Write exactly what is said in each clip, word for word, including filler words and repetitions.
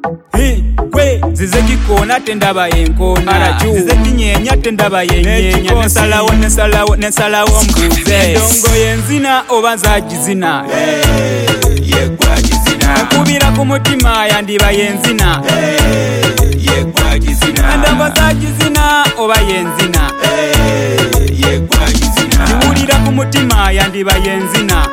Kwe zize kikona tendaba yenkona zize kinyenya tendaba yenyenya nesalawo nesalawo nesalawo mbuze dongo yenzina obanza gizina yegwa gizina kubira ku mutima yandiba yenzina yegwa gizina ndambaza gizina oba yenzina yegwa gizina kiwulira ku mutima yandiba yenzina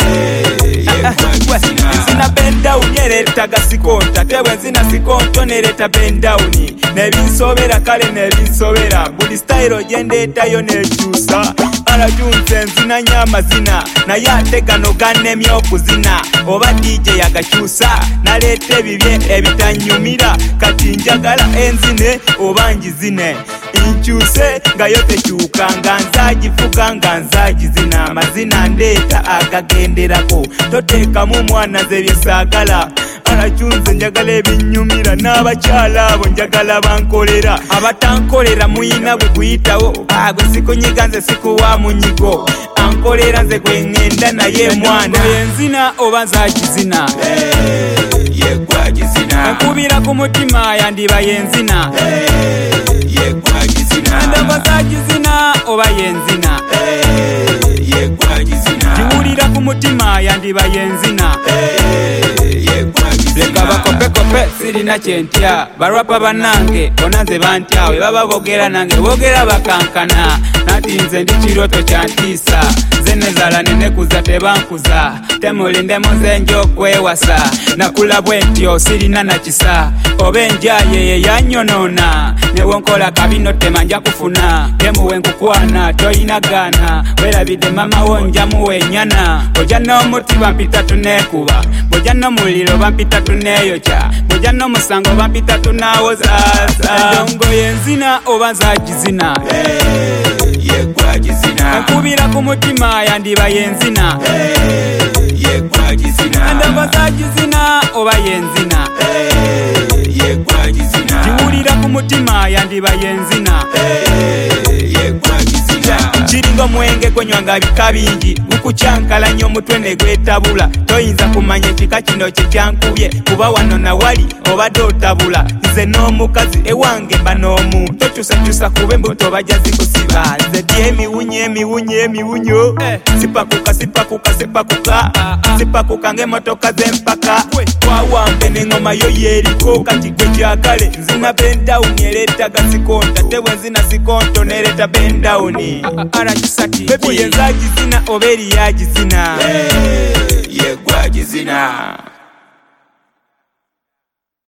Nzina bendawuni eretaga sikonta tewe nzina sikonto nereta bendawuni nebinsobera kale nebinsobera buli style gyendeetayo nekyusa alajunze nzina nyamazina naye ate gano gannemya okuzina oba D J yagakyusa naleeta ebibye ebitanyumira kati njagala enzine oba njizine inkyuse nga yo tekyuka nga nzagivuga nga nzagizina amazina ndeeta agagenderako toteekamu mwana ze byesaagala alajunze njagala ebinyumira n'abakyala abo njagala bankolera abatankolera muyina bwe kuyitawo agwe sikunyiga nze sikuwa munyigo ankolera nze gwe ŋŋenda naye mwana yenzina oba nzagizina yegwa gizina nkubira ku mutima yandiba yenzina yegwa gizina ndambaza gizina oba yenzina yegwa gizina kiwulira ku mutima yandiba yenzina yegwa gizina leka bakopekope sirina kyentya barwapa bannange bona nze bantya we baba boogera nange boogera bakankana nati nze ndi kiroto kyantiisa nze nezala nenekuza tebankuza temulindemu nze njokwewasa nakula bwentyo sirina nakisa oba enjaye ye yanyonoona newonkola kabino temanja kufuna temuwe nkukwana toyina gaana werabidde mama wo njamuwenyana oja n'omuti bampita tunekuba boja n'omuliro bampita tuneyokya boja n'omusango bampita tunawozaza ndongo yenzina oba nzagizina yegwa gizina nkubira ku mutima yandiba yenzina yegwa gizina ndambaza gizina oba yenzina yegwa gizina kiwulira ku mutima yandiba yenzina yegwa gizina kiringa omwenge gwenywanga bika bingi gukukyankalanya omutwe ne gwetabula toyinza kumanya ekika kino kyekyankubye kuba wano nawali obadde otabula nze n'omukazi ewange mba n'omu tokyusakyusa kuba embuto bajja zikusiba nze ddy emiwunyo emiwunyo emiwunyo sipakuka sipakuka sipakuka sipakuka ng'emmotoka z'empaka twawambe n'engoma yo yeeriko kati gwe kyakale nzina bendawuni ereetaga sikonta tewe nzina sikonto nereeta bendawuni arajisati bebi yenzagizina oba eri yagizina yegwa gizina